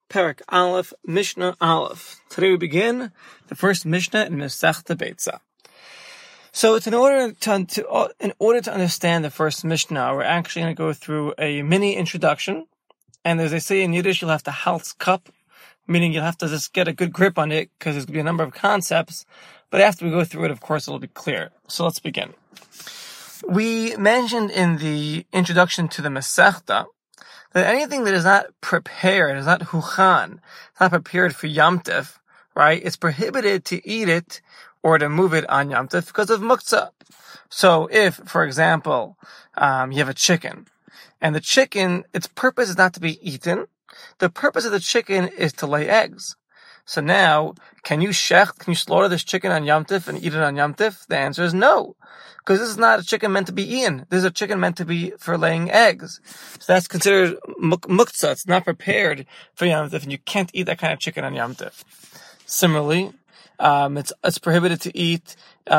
Perek Aleph, Mishnah Aleph. Today we begin the first Mishnah in Masechta Beitza. So it's in order to understand the first Mishnah, we're actually going to go through a mini introduction. And as they say in Yiddish, you'll have to halts cup, meaning you'll have to just get a good grip on it because there's going to be a number of concepts. But after we go through it, of course, it'll be clear. So let's begin. We mentioned in the introduction to the Masechta that anything that is not prepared, is not huchan, not prepared for Yom Tov, right? It's prohibited to eat it or to move it on Yom Tov because of muktzah. So if, for example, you have a chicken, and the chicken, its purpose is not to be eaten. The purpose of the chicken is to lay eggs. So now, can you slaughter this chicken on Yom Tov and eat it on Yom Tov? The answer is no. Because this is not a chicken meant to be eaten. This is a chicken meant to be for laying eggs. So that's considered muktzah. It's not prepared for Yom Tov, and you can't eat that kind of chicken on Yom Tov. Similarly, it's prohibited to eat you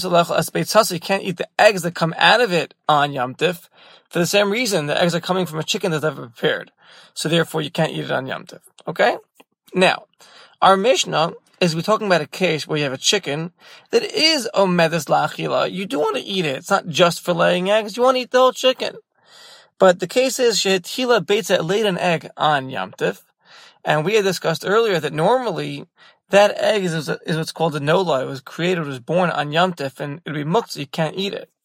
can't eat the eggs that come out of it on Yom Tov. For the same reason, the eggs are coming from a chicken that's never prepared. So therefore, you can't eat it on Yom Tov. Okay? Now, our Mishnah is we're talking about a case where you have a chicken that is omedes la'achila. You do want to eat it. It's not just for laying eggs. You want to eat the whole chicken. But the case is shehetila beitza, laid an egg on Yom Tov. And we had discussed earlier that normally that egg is what's called a nola. It was created, it was born on Yom Tov, and it'll be muktzah. You can't eat it.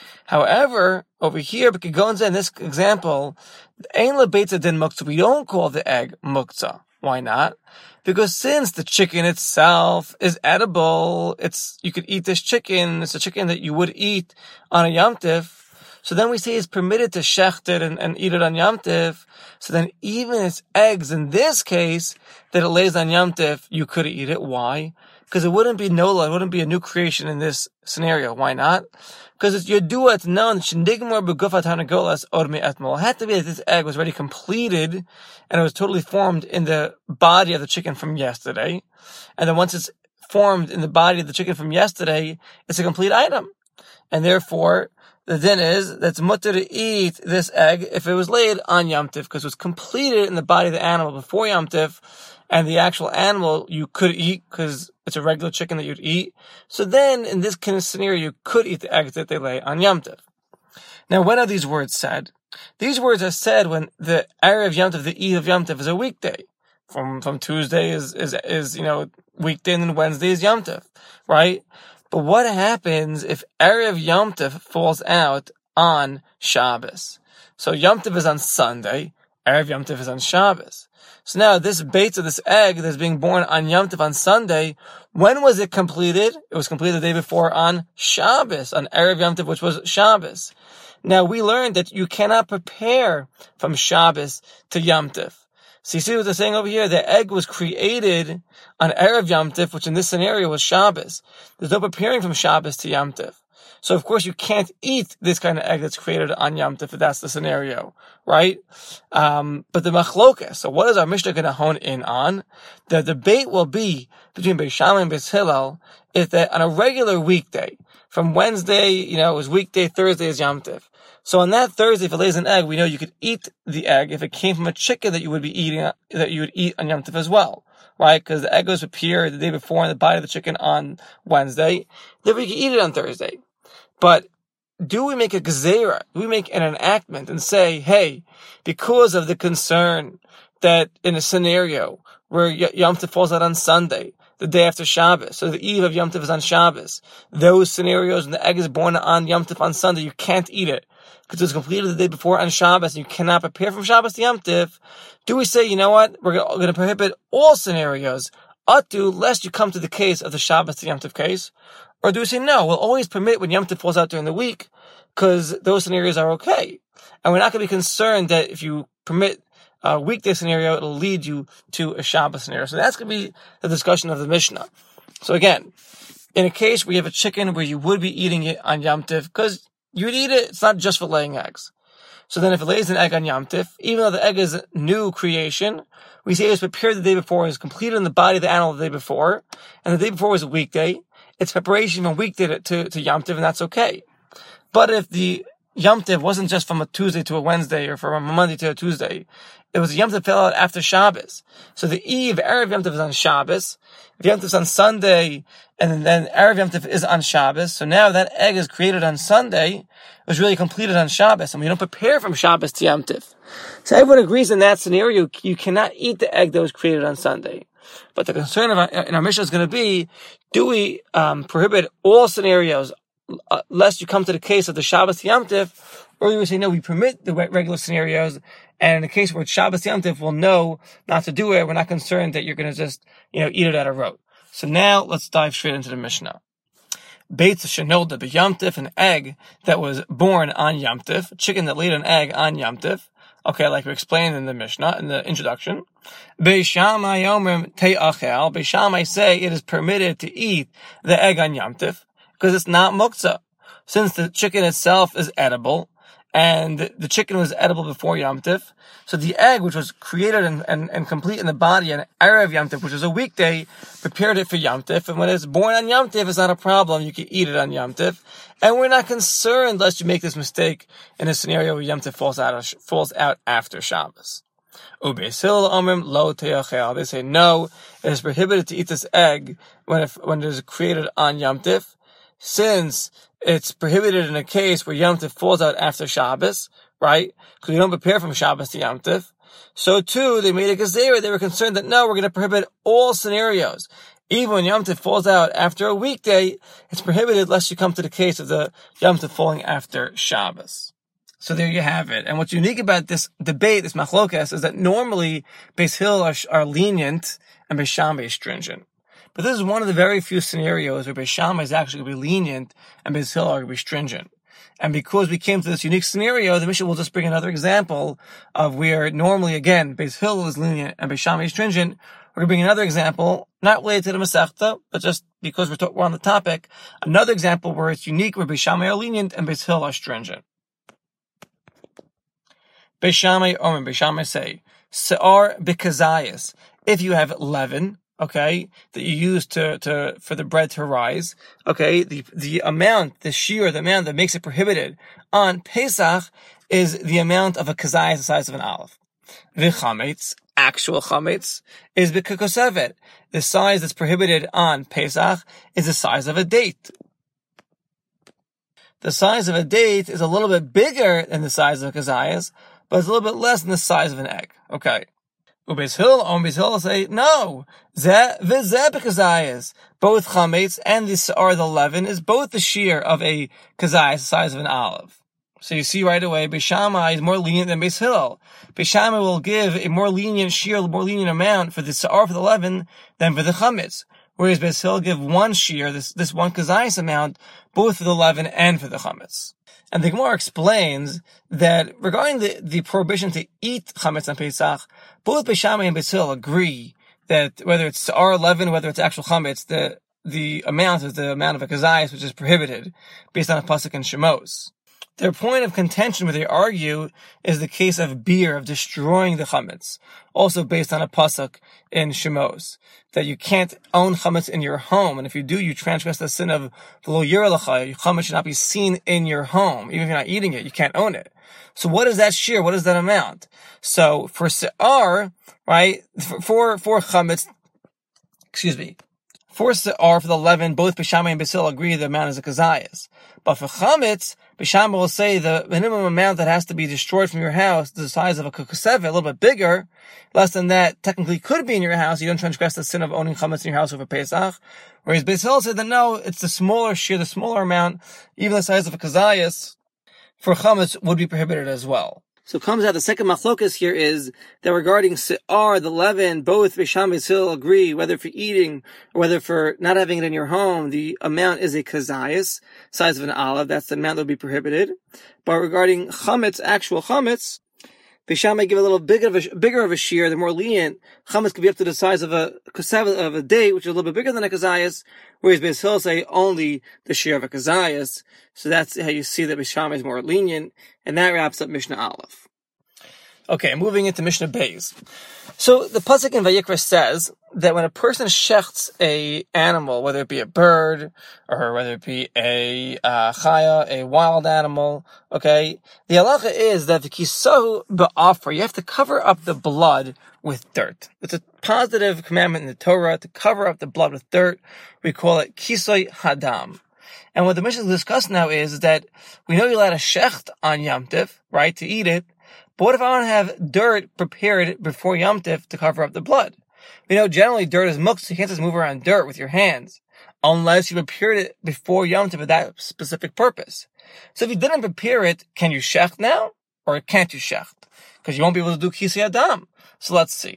However, over here, in this example, ein la beitza din muktzah. We don't call the egg muktzah. Why not? Because since the chicken itself is edible, you could eat this chicken. It's a chicken that you would eat on a Yom Tov. So then we say it's permitted to shecht it and eat it on Yom Tov. So then even its eggs, in this case, that it lays on Yom Tov, you could eat it. Why? Because it wouldn't be nola, it wouldn't be a new creation in this scenario. Why not? Because it's yodua, it's known, shenigmor begufat hanagolas od me'etmol. It had to be that this egg was already completed, and it was totally formed in the body of the chicken from yesterday. And then once it's formed in the body of the chicken from yesterday, it's a complete item. And therefore, the din is that's mutter to eat this egg if it was laid on Yom Tov, because it was completed in the body of the animal before Yom Tov, and the actual animal you could eat because it's a regular chicken that you'd eat. So then, in this kind of scenario, you could eat the eggs that they lay on Yom Tov. Now, when are these words said? These words are said when the Erev Yom Tov, the Eve of Yom Tov, is a weekday. From Tuesday is weekday, and then Wednesday is Yom Tov, right? But what happens if Erev Yom Tov falls out on Shabbos? So Yom Tov is on Sunday, Erev Yom Tov is on Shabbos. So now this egg that's being born on Yom Tov on Sunday, when was it completed? It was completed the day before on Shabbos, on Erev Yom Tov, which was Shabbos. Now we learned that you cannot prepare from Shabbos to Yom Tov. So you see what they're saying over here? The egg was created on Erev Yom Tov, which in this scenario was Shabbos. There's no preparing from Shabbos to Yom Tov. So of course you can't eat this kind of egg that's created on Yom Tov if that's the scenario, right? But the machlokas, so what is our Mishnah going to hone in on? The debate will be between Beis Shammai and Beis Hillel if that on a regular weekday, from Wednesday, it was weekday, Thursday is Yom Tov. So on that Thursday, if it lays an egg, we know you could eat the egg if it came from a chicken that you would eat on Yom Tov as well, right? Because the egg was prepared the day before in the body of the chicken on Wednesday. Then we can eat it on Thursday. But do we make a gezerah? Do we make an enactment and say, hey, because of the concern that in a scenario where Yom Tov falls out on Sunday, the day after Shabbos, so the eve of Yom Tov is on Shabbos, those scenarios when the egg is born on Yom Tov on Sunday, you can't eat it because it was completed the day before on Shabbos, and you cannot prepare from Shabbos to Yom Tov. Do we say, you know what, we're going to prohibit all scenarios, lest you come to the case of the Shabbos to Yom Tov case? Or do we say, no, we'll always permit when Yom Tov falls out during the week, because those scenarios are okay. And we're not going to be concerned that if you permit a weekday scenario, it'll lead you to a Shabbos scenario. So that's going to be the discussion of the Mishnah. So again, in a case where you have a chicken where you would be eating it on Yom Tov, because you would eat it, it's not just for laying eggs. So then if it lays an egg on Yom Tov, even though the egg is a new creation, we say it was prepared the day before, it was completed in the body of the animal the day before, and the day before was a weekday. It's preparation from weekday to Yom Tov, and that's okay. But if the Yom Tov wasn't just from a Tuesday to a Wednesday or from a Monday to a Tuesday. It was Yom Tov fell out after Shabbos. So the Eve, Erev Yom Tov is on Shabbos. If Yom Tov is on Sunday, and then Erev Yom Tov is on Shabbos. So now that egg is created on Sunday, it was really completed on Shabbos. And we don't prepare from Shabbos to Yom Tov. So everyone agrees in that scenario, you cannot eat the egg that was created on Sunday. But the concern in our Mishnah is going to be, do we prohibit all scenarios, lest you come to the case of the Shabbos to Yom Tov, or we would say, no, we permit the regular scenarios, and in the case where it's Shabbos to Yom Tov, we'll know not to do it. We're not concerned that you're going to just, eat it at a rote. So now, let's dive straight into the Mishnah. Beitza shenolda b'Yom Tov, an egg that was born on Yom Tov, a chicken that laid an egg on Yom Tov. Okay, like we explained in the Mishnah, in the introduction. Beis Shammai omrim te'achel. Beis Shammai say it is permitted to eat the egg on Yom Tov, because it's not muktzah. Since the chicken itself is edible, and the chicken was edible before Yom Tov, so the egg, which was created and complete in the body on Erev Yom Tov, which is a weekday, prepared it for Yom Tov, and when it's born on Yom Tov, it's not a problem. You can eat it on Yom Tov, and we're not concerned lest you make this mistake in a scenario where Yom Tov falls out after Shabbos. Ubeis Hillel omrim lo te'achel. They say no, it is prohibited to eat this egg when it is created on Yom Tov, since it's prohibited in a case where Yom Tov falls out after Shabbos, right? Because we don't prepare from Shabbos to Yom Tov. So too, they made a gezerah. They were concerned that no, we're going to prohibit all scenarios. Even when Yom Tov falls out after a weekday, it's prohibited lest you come to the case of the Yom Tov falling after Shabbos. So there you have it. And what's unique about this debate, this machlokas, is that normally Beis Hillel are lenient and Beis Shammai is stringent. But this is one of the very few scenarios where Beis Shammai is actually going to be lenient and Beis Hillel are going to be stringent. And because we came to this unique scenario, the Mishnah will just bring another example of where normally, again, Beis Hillel is lenient and Beis Shammai is stringent. We're going to bring another example, not related to the Masechta, but just because we're on the topic, another example where it's unique, where Beis Shammai are lenient and Beis Hillel are stringent. Beis Shammai Omer, Beis Shammai say, Se'ar b'kazayas, if you have leaven, okay, that you use for the bread to rise, okay, the amount, the shear, the amount that makes it prohibited on Pesach is the amount of a kazayas the size of an olive. V'chametz, actual chametz, is b'kakosevet. The size that's prohibited on Pesach is the size of a date. The size of a date is a little bit bigger than the size of a kazayas, but it's a little bit less than the size of an egg. Okay. Ubeis Hillel say, no, zeh v'zeh b'kazayas. Both chametz and the se'ar, the leaven, is both the shear of a kazayas, the size of an olive. So you see right away, Beis Shammai is more lenient than Beis Hillel. Beis Shammai will give a more lenient shear, a more lenient amount for the se'ar, for the leaven, than for the chametz. Whereas Beis Hillel give one shear, this one kazayas amount, both for the leaven and for the chametz. And the Gemara explains that regarding the prohibition to eat chametz on Pesach, both Beis Shammai and Beis Hillel agree that whether it's se'ar, leaven, whether it's actual chametz, the amount is the amount of a kazayas which is prohibited based on a pasuk in Shemos. Their point of contention where they argue is the case of beer, of destroying the chametz, also based on a pasuk in Shemos, that you can't own chametz in your home, and if you do, you transgress the sin of the lo yireh lecha. Chametz should not be seen in your home, even if you're not eating it, you can't own it. So what is that shear? What is that amount? So for se'ar, right, for chametz, for se'ar, for the leaven, both Beis Shammai and Beis Hillel agree the amount is a kazayas. But for chametz, Beis Shammai will say the minimum amount that has to be destroyed from your house is the size of a kukusevet, a little bit bigger. Less than that technically could be in your house. You don't transgress the sin of owning chametz in your house over Pesach. Whereas Beis Hillel said that no, it's the smaller shear, the smaller amount, even the size of a kazayas, for chametz would be prohibited as well. So it comes out the second machlokas here is that regarding se'ar, the leaven, both Beis Shammai and Beis Hillel agree, whether for eating or whether for not having it in your home, the amount is a kazayas, size of an olive. That's the amount that would be prohibited. But regarding chametz, actual chametz, Beis Shammai give a little bigger of a shear. They're more lenient. Chametz could be up to the size of a date, which is a little bit bigger than a kazayas, whereas Beis Hillel say only the shear of a kazayas. So that's how you see that Beis Shammai is more lenient, and that wraps up Mishnah Aleph. Okay, moving into Mishnah Beis. So the pasuk in Vayikra says that when a person shechts a animal, whether it be a bird or whether it be a chaya, a wild animal, okay, the halacha is that the kisahu ba'afar, you have to cover up the blood with dirt. It's a positive commandment in the Torah to cover up the blood with dirt. We call it kisoi hadam. And what the Mishnah discussed now is that we know you're allowed to shecht on Yom Tif, right, to eat it, but what if I want to have dirt prepared before Yom Tif to cover up the blood? We know generally dirt is muktzah, so you can't just move around dirt with your hands, unless you prepared it before Yom Tif for that specific purpose. So if you didn't prepare it, can you shecht now, or can't you shecht? Because you won't be able to do kisei adam. So let's see.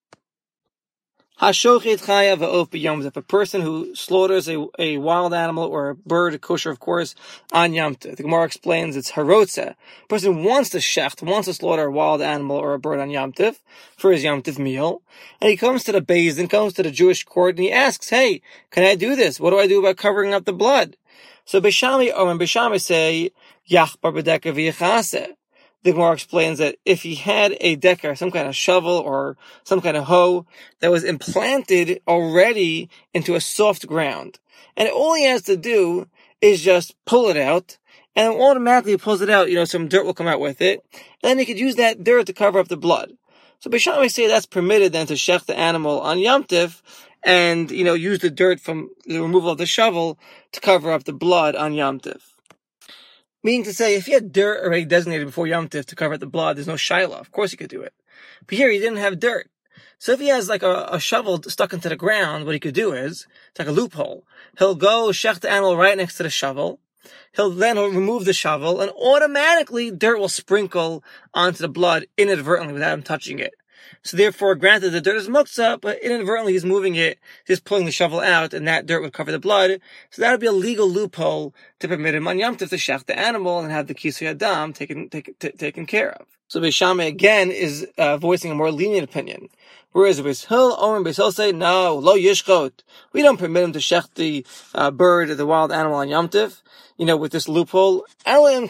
Hashochet chaya va'of b'yom. If a person who slaughters a wild animal or a bird, kosher of course, on Yom Tov. The Gemara explains it's harotza. A person wants to shecht, wants to slaughter a wild animal or a bird on Yom Tov for his Yom Tov meal. And he comes to the Beis Din, comes to the Jewish court, and he asks, hey, can I do this? What do I do about covering up the blood? So Beis Shammai say, yachbar b'deka v'yichaseh. The Gemara explains that if he had a decker, some kind of shovel or some kind of hoe that was implanted already into a soft ground, and all he has to do is just pull it out, and automatically he pulls it out, some dirt will come out with it, and then he could use that dirt to cover up the blood. So Beis Shammai say that's permitted then to shecht the animal on Yom Tif, and, use the dirt from the removal of the shovel to cover up the blood on Yom Tif. Meaning to say, if you had dirt already designated before Yom Tif to cover up the blood, there's no shiloh. Of course you could do it. But here, he didn't have dirt. So if he has like a shovel stuck into the ground, what he could do is, it's like a loophole. He'll go shecht the animal right next to the shovel. He'll remove the shovel, and automatically dirt will sprinkle onto the blood inadvertently without him touching it. So therefore, granted, the dirt is muktzah, but inadvertently he's moving it, just pulling the shovel out, and that dirt would cover the blood. So that would be a legal loophole to permit him on Yom Tov to shecht the animal and have the kisui adam taken care of. So Beis Shammai again is voicing a more lenient opinion. Whereas Beis Hillel say, no, lo yishchot. We don't permit him to shecht the bird or the wild animal on Yom Tov, with this loophole. Unless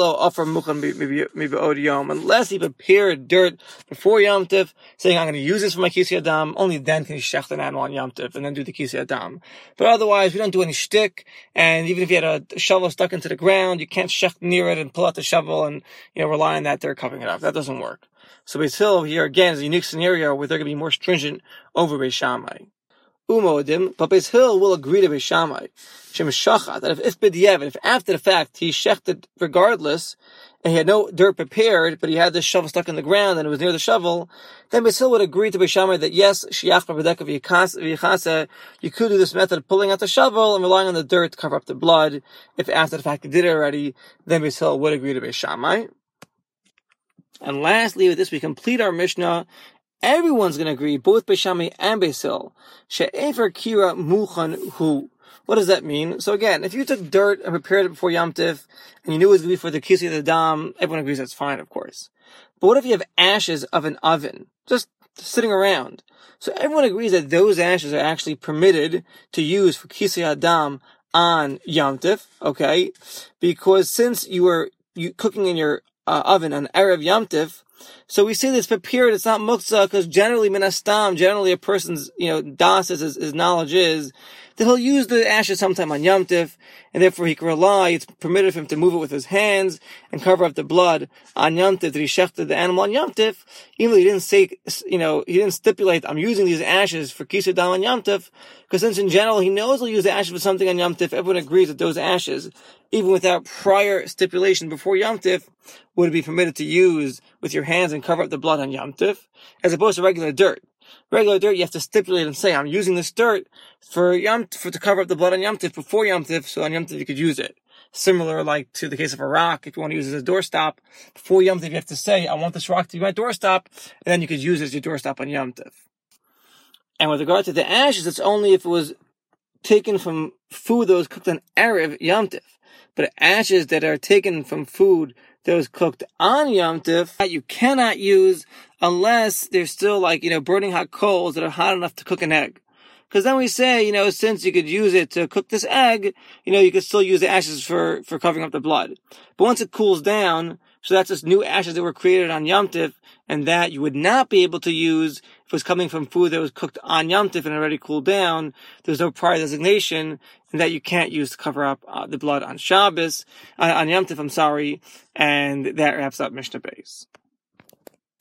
he prepared dirt before Yom Tov, saying, I'm going to use this for my kisei adam, only then can he shecht an animal on Yom Tov and then do the kisei adam. But otherwise, we don't do any shtick, and even if you had a shovel stuck into the ground, you can't shecht near it and pull out the shovel and, rely on that dirt covering it up. That doesn't work. So Beis Hillel here again is a unique scenario where they're going to be more stringent over Beis Shammai. Umodim, but Beis Hillel will agree to Beis Shammai. Shem Shachat, that if after the fact he shechted regardless, and he had no dirt prepared, but he had this shovel stuck in the ground and it was near the shovel, then Beis Hillel would agree to Beis Shammai that yes, shiach b'deka v'yichaseh, you could do this method of pulling out the shovel and relying on the dirt to cover up the blood. If after the fact he did it already, then Beis Hillel would agree to Beis Shammai. And lastly, with this we complete our Mishnah. Everyone's going to agree, both Beis Shammai and Beis Hillel. She'efer kira muchan hu. What does that mean? So again, if you took dirt and prepared it before Yom Tif, and you knew it was going to be for the kisei adam, everyone agrees that's fine, of course. But what if you have ashes of an oven, just sitting around? So everyone agrees that those ashes are actually permitted to use for kisei adam on Yom Tif, okay? Because since you were cooking in your oven on Erev Yom Tif, so we say this prepared, it's not muktzah, because generally, generally a person's, das, his knowledge is, that he'll use the ashes sometime on Yom Tif, and therefore he can rely, it's permitted for him to move it with his hands, and cover up the blood on Yom Tif, that he shechted the animal on Yom Tif, even though he didn't say, he didn't stipulate, I'm using these ashes for kisei adam on Yom Tif, because since in general he knows he'll use the ashes for something on Yom Tif, everyone agrees that those ashes, even without prior stipulation before Yom Tif, would be permitted to use with your hands and cover up the blood on Yom Tif, as opposed to regular dirt. Regular dirt, you have to stipulate and say, I'm using this dirt to cover up the blood on Yom Tif before Yom Tif, so on Yom Tif you could use it. Similar like to the case of a rock, if you want to use it as a doorstop, before Yom Tif you have to say, I want this rock to be my doorstop, and then you could use it as your doorstop on Yom Tif. And with regard to the ashes, it's only if it was taken from food that was cooked on Erev Yom Tif. But ashes that are taken from food that was cooked on Yom Tif, that you cannot use unless they're still burning hot coals that are hot enough to cook an egg. Because then we say, since you could use it to cook this egg, you could still use the ashes for covering up the blood. But once it cools down, so that's just new ashes that were created on Yom Tif, and that you would not be able to use If it was coming from food that was cooked on Yom Tov and already cooled down, there's no prior designation, and that you can't use to cover up the blood on Shabbos, on Yom Tov, and that wraps up Mishnah Beis.